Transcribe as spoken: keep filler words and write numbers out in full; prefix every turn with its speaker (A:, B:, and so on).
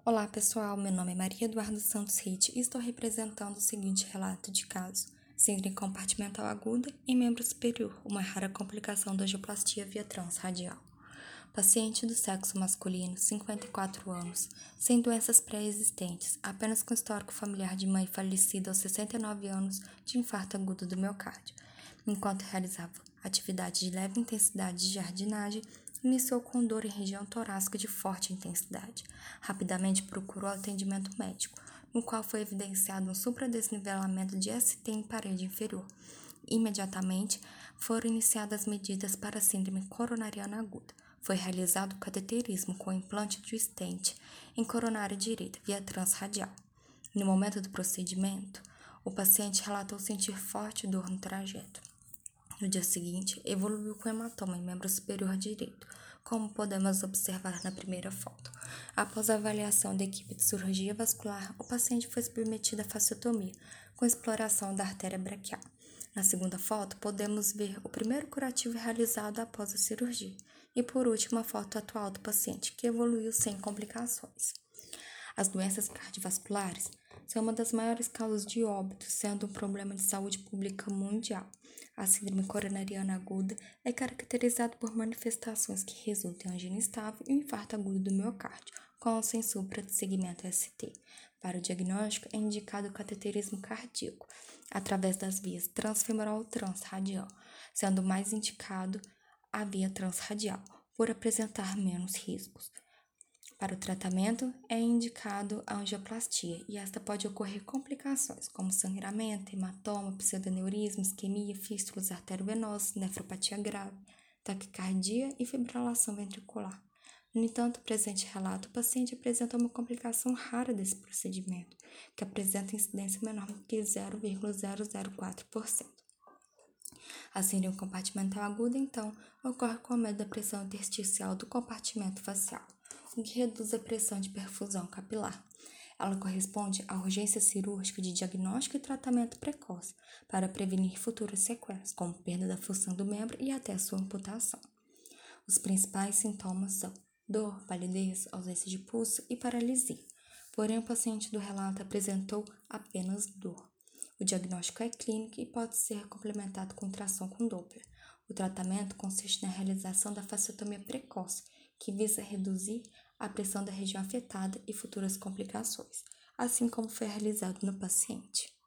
A: Olá pessoal, meu nome é Maria Eduardo Santos Ritt e estou representando o seguinte relato de caso: síndrome compartimental aguda em membro superior, uma rara complicação da angioplastia via transradial. Paciente do sexo masculino, cinquenta e quatro anos, sem doenças pré-existentes, apenas com histórico familiar de mãe falecida aos sessenta e nove anos de infarto agudo do miocárdio. Enquanto realizava atividade de leve intensidade de jardinagem, iniciou com dor em região torácica de forte intensidade. Rapidamente procurou atendimento médico, no qual foi evidenciado um supradesnivelamento de S T em parede inferior. Imediatamente foram iniciadas medidas para a síndrome coronariana aguda. Foi realizado o cateterismo com implante de stent em coronária direita via transradial. No momento do procedimento, o paciente relatou sentir forte dor no trajeto. No dia seguinte, evoluiu com hematoma em membro superior direito, como podemos observar na primeira foto. Após a avaliação da equipe de cirurgia vascular, o paciente foi submetido à fasciotomia, com exploração da artéria braquial. Na segunda foto, podemos ver o primeiro curativo realizado após a cirurgia. E por último, a foto atual do paciente, que evoluiu sem complicações. As doenças cardiovasculares são uma das maiores causas de óbito, sendo um problema de saúde pública mundial. A síndrome coronariana aguda é caracterizada por manifestações que resultam em angina estável e um infarto agudo do miocárdio, com ou sem supra de segmento S T. Para o diagnóstico, é indicado o cateterismo cardíaco, através das vias transfemoral ou transradial, sendo mais indicado a via transradial, por apresentar menos riscos. Para o tratamento, é indicado a angioplastia e esta pode ocorrer complicações como sangramento, hematoma, pseudoneurismo, isquemia, fístulas arteriovenosas, nefropatia grave, taquicardia e fibrilação ventricular. No entanto, no presente relato, o paciente apresenta uma complicação rara desse procedimento, que apresenta incidência menor do que zero vírgula zero zero quatro por cento. A síndrome compartimental aguda, então, ocorre com aumento da pressão intersticial do compartimento facial, o que reduz a pressão de perfusão capilar. Ela corresponde à urgência cirúrgica de diagnóstico e tratamento precoce para prevenir futuras sequelas, como perda da função do membro e até sua amputação. Os principais sintomas são dor, palidez, ausência de pulso e paralisia. Porém, o paciente do relato apresentou apenas dor. O diagnóstico é clínico e pode ser complementado com tração com Doppler. O tratamento consiste na realização da fasciotomia precoce, que visa reduzir a pressão da região afetada e futuras complicações, assim como foi realizado no paciente.